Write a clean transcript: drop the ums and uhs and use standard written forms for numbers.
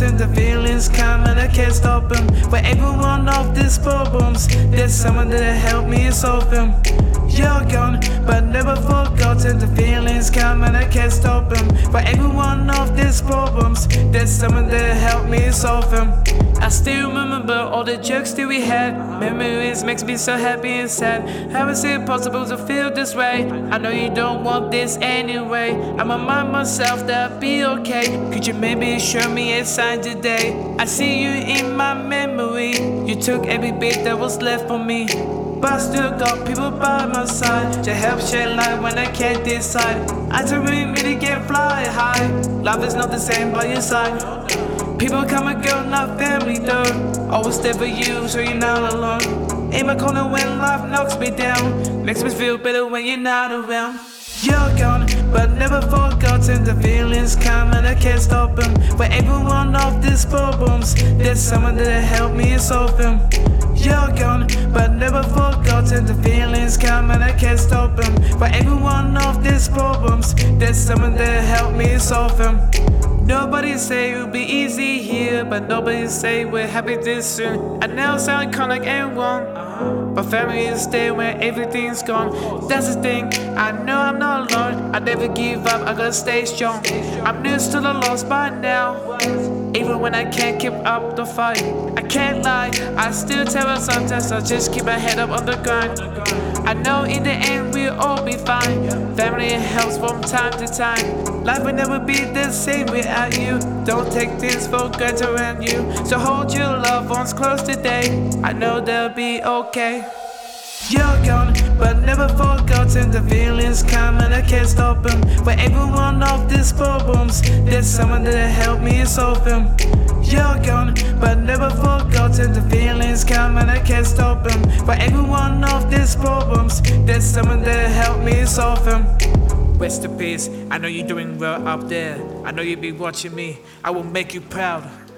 forgotten, the feelings come and I can't stop them. For every one of these problems, there's someone that helped me solve them. You're gone, but never forgotten, the feelings come and I can't stop them. For every one of these problems, there's someone that helped me solve them. I still remember all the jokes that we had. Memories makes me so happy and sad. How is it possible to feel this way? I know you don't want this anyway. I'ma remind myself that I'll be okay. Could you maybe show me a sign today? I see you in my memory. You took every bit that was left for me, but I still got people by my side to help shed light when I can't decide. I don't really get fly high. Life is not the same by your side. People come and go, not family though. Always there for you, so you're not alone. In my corner when life knocks me down, makes me feel better when you're not around. You're gone, but never forgotten, the feelings come and I can't stop them. For every one of these problems, there's someone that helped me solve them. You're gone, but never forgotten, the feelings come and I can't stop them. For every one of these problems, there's someone that helped me solve them. Nobody say it'll be easy here, but nobody say we're happy this soon. I now sound kinda like anyone, but family is there when everything's gone. That's the thing, I know I'm not alone. I never give up, I gotta stay strong. I'm near to the lost by now, even when I can't keep up the fight. I can't lie, I still tell her sometimes I just keep my head up on the grind. I know in the end we'll all be fine. Family helps from time to time. Life will never be the same without you. Don't take things for granted around you. So hold your loved ones close today. I know they'll be okay. You're gone, but never forgotten, the feelings come and I can't stop them. For every one of these problems, there's someone that helped me solve them. You're gone, but never forgotten, the feelings come and I can't stop them. For every one of these problems, there's someone that helped me solve them. Rest in peace, I know you're doing well up there. I know you'll be watching me, I will make you proud.